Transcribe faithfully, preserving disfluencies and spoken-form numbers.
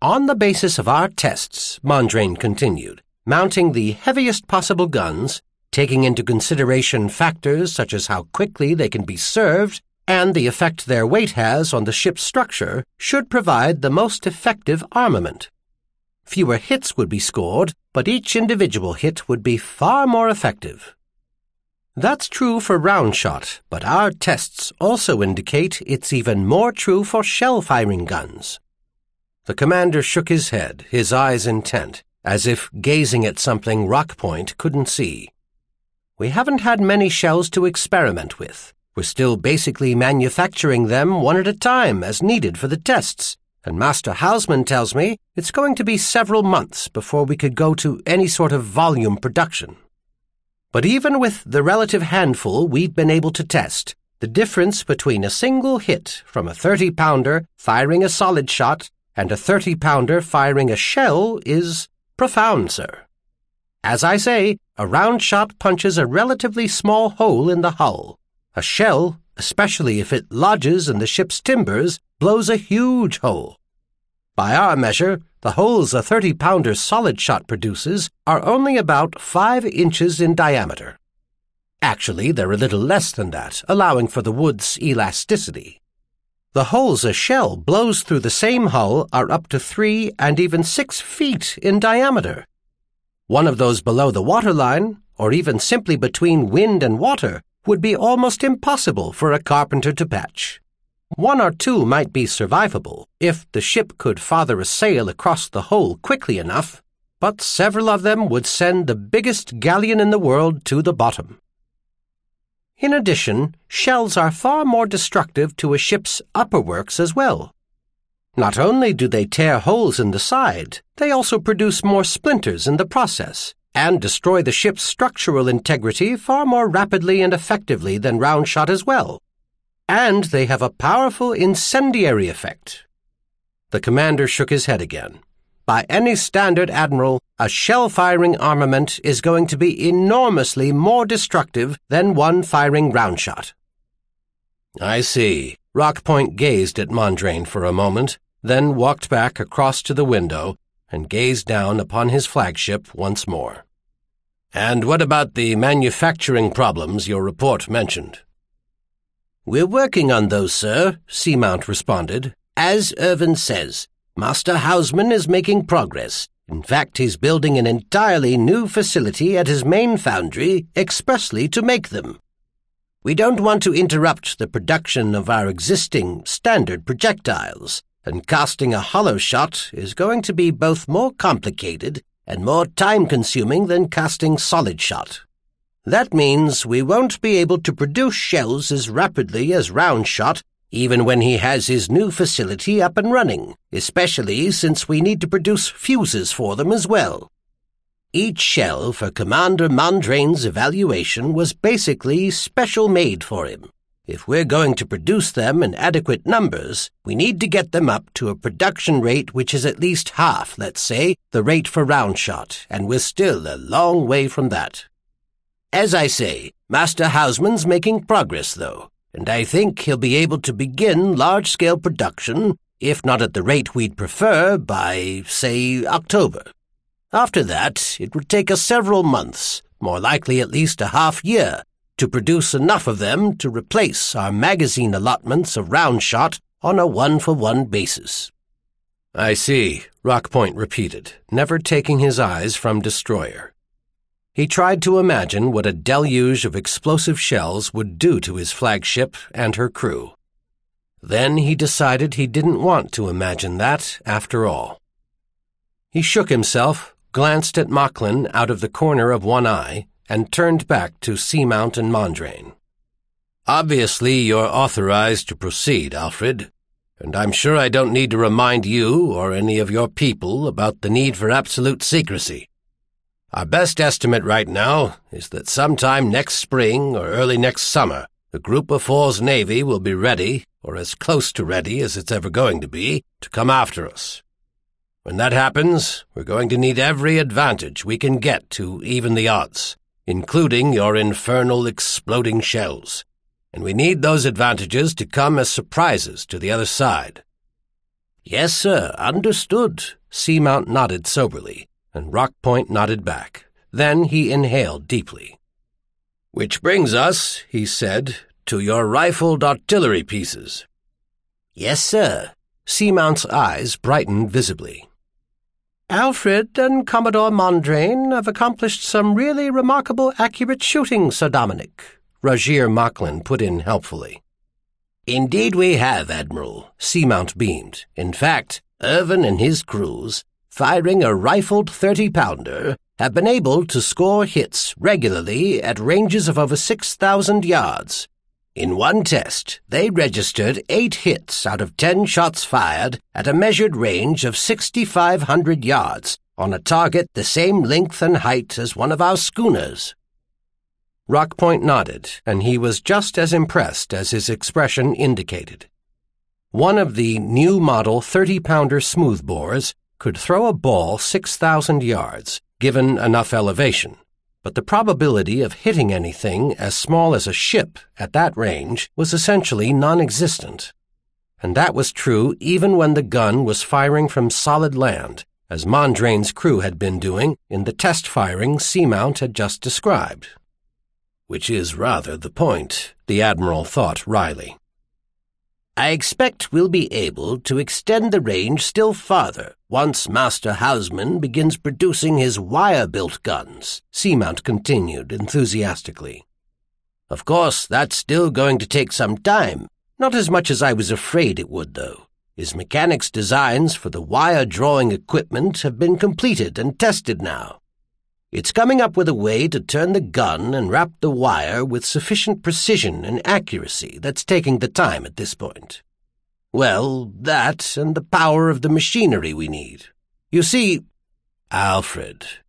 On the basis of our tests, Mondrain continued, mounting the heaviest possible guns, taking into consideration factors such as how quickly they can be served and the effect their weight has on the ship's structure, should provide the most effective armament. Fewer hits would be scored, but each individual hit would be far more effective. That's true for round shot, but our tests also indicate it's even more true for shell-firing guns. The commander shook his head, his eyes intent, as if gazing at something Rockpoint couldn't see. We haven't had many shells to experiment with. We're still basically manufacturing them one at a time as needed for the tests, and Master Hausman tells me it's going to be several months before we could go to any sort of volume production. But even with the relative handful we've been able to test, the difference between a single hit from a thirty-pounder firing a solid shot and a thirty-pounder firing a shell is profound, sir. As I say, a round shot punches a relatively small hole in the hull. A shell, especially if it lodges in the ship's timbers, blows a huge hole. By our measure, the holes a thirty-pounder solid shot produces are only about five inches in diameter. Actually, they're a little less than that, allowing for the wood's elasticity. The holes a shell blows through the same hull are up to three and even six feet in diameter. One of those below the waterline, or even simply between wind and water, would be almost impossible for a carpenter to patch. One or two might be survivable if the ship could father a sail across the hole quickly enough, but several of them would send the biggest galleon in the world to the bottom. In addition, shells are far more destructive to a ship's upper works as well. Not only do they tear holes in the side, they also produce more splinters in the process, and destroy the ship's structural integrity far more rapidly and effectively than round shot as well. And they have a powerful incendiary effect. The commander shook his head again. By any standard, Admiral, a shell-firing armament is going to be enormously more destructive than one firing round shot. I see. Rockpoint gazed at Mondrain for a moment, then walked back across to the window and gazed down upon his flagship once more. And what about the manufacturing problems your report mentioned? We're working on those, sir, Seamount responded. As Irvin says, Master Hausman is making progress. In fact, he's building an entirely new facility at his main foundry expressly to make them. We don't want to interrupt the production of our existing standard projectiles, and casting a hollow shot is going to be both more complicated and more time-consuming than casting solid shot. That means we won't be able to produce shells as rapidly as round shot even when he has his new facility up and running, especially since we need to produce fuses for them as well. Each shell for Commander Mondrain's evaluation was basically special-made for him. If we're going to produce them in adequate numbers, we need to get them up to a production rate which is at least half, let's say, the rate for round shot, and we're still a long way from that. As I say, Master Hausman's making progress, though, and I think he'll be able to begin large-scale production, if not at the rate we'd prefer, by, say, October. After that, it would take us several months, more likely at least a half year, to produce enough of them to replace our magazine allotments of round shot on a one-for-one basis. I see, Rockpoint repeated, never taking his eyes from Destroyer. He tried to imagine what a deluge of explosive shells would do to his flagship and her crew. Then he decided he didn't want to imagine that after all. He shook himself, glanced at Mocklin out of the corner of one eye, and turned back to Seamount and Mondrain. Obviously, you're authorized to proceed, Alfred, and I'm sure I don't need to remind you or any of your people about the need for absolute secrecy. Our best estimate right now is that sometime next spring or early next summer, the Group of Four's Navy will be ready, or as close to ready as it's ever going to be, to come after us. When that happens, we're going to need every advantage we can get to even the odds, including your infernal exploding shells. And we need those advantages to come as surprises to the other side. Yes, sir, understood. Seamount nodded soberly, and Rockpoint nodded back. Then he inhaled deeply. Which brings us, he said, to your rifled artillery pieces. Yes, sir. Seamount's eyes brightened visibly. Alfred and Commodore Mondrain have accomplished some really remarkable accurate shooting, Sir Dominic, Rogier Mocklin put in helpfully. Indeed we have, Admiral, Seamount beamed. In fact, Irvin and his crews, firing a rifled thirty-pounder, have been able to score hits regularly at ranges of over six thousand yards. In one test, they registered eight hits out of ten shots fired at a measured range of six thousand five hundred yards on a target the same length and height as one of our schooners. Rockpoint nodded, and he was just as impressed as his expression indicated. One of the new model thirty-pounder smoothbores could throw a ball six thousand yards, given enough elevation, but the probability of hitting anything as small as a ship at that range was essentially non-existent. And that was true even when the gun was firing from solid land, as Mondrain's crew had been doing in the test firing Seamount had just described. Which is rather the point, the Admiral thought wryly. I expect we'll be able to extend the range still farther once Master Houseman begins producing his wire-built guns, Seamount continued enthusiastically. Of course, that's still going to take some time, not as much as I was afraid it would, though. His mechanics' designs for the wire-drawing equipment have been completed and tested now. It's coming up with a way to turn the gun and wrap the wire with sufficient precision and accuracy that's taking the time at this point. Well, that and the power of the machinery we need. You see, Alfred,